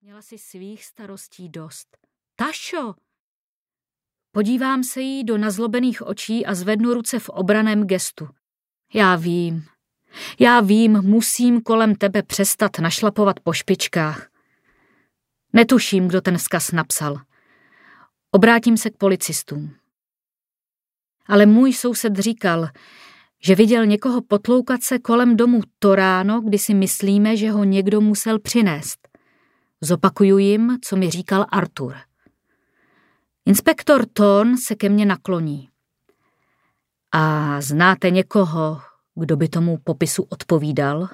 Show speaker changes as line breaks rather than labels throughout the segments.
Měla si svých starostí dost. Tašo! Podívám se jí do nazlobených očí a zvednu ruce v obraném gestu. Já vím, musím kolem tebe přestat našlapovat po špičkách. Netuším, kdo ten vzkaz napsal. Obrátím se k policistům. Ale můj soused říkal, že viděl někoho potloukat se kolem domu to ráno, kdy si myslíme, že ho někdo musel přinést. Zopakuju jim, co mi říkal Arthur. Inspektor Thorne se ke mně nakloní. A znáte někoho, kdo by tomu popisu odpovídal?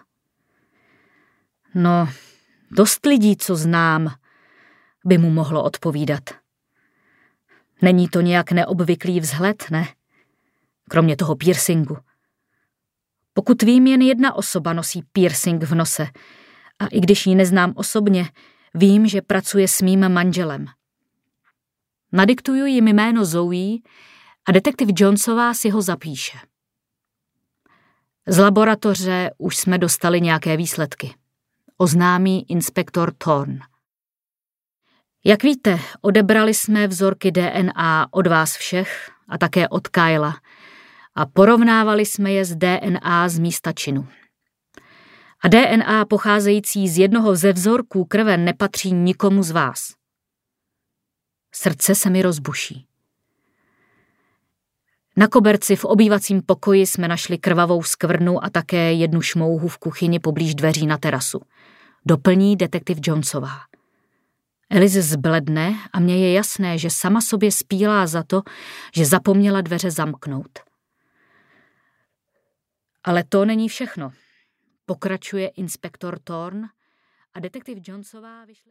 No, dost lidí, co znám, by mu mohlo odpovídat. Není to nějak neobvyklý vzhled, ne? Kromě toho piercingu. Pokud vím, jen jedna osoba nosí piercing v nose. A i když ji neznám osobně, vím, že pracuje s mým manželem. Nadiktuju jim jméno Zoe a detektiv Jonesová si ho zapíše. Z laboratoře už jsme dostali nějaké výsledky. Oznámí inspektor Thorne. Jak víte, odebrali jsme vzorky DNA od vás všech a také od Kyla a porovnávali jsme je s DNA z místa činu. A DNA pocházející z jednoho ze vzorků krve nepatří nikomu z vás. Srdce se mi rozbuší. Na koberci v obývacím pokoji jsme našli krvavou skvrnu a také jednu šmouhu v kuchyni poblíž dveří na terasu. Doplní detektiv Jonesová. Elize zbledne a mně je jasné, že sama sobě spílá za to, že zapomněla dveře zamknout. Ale to není všechno. Pokračuje inspektor Thorne a detektiv Jonesová vyšle...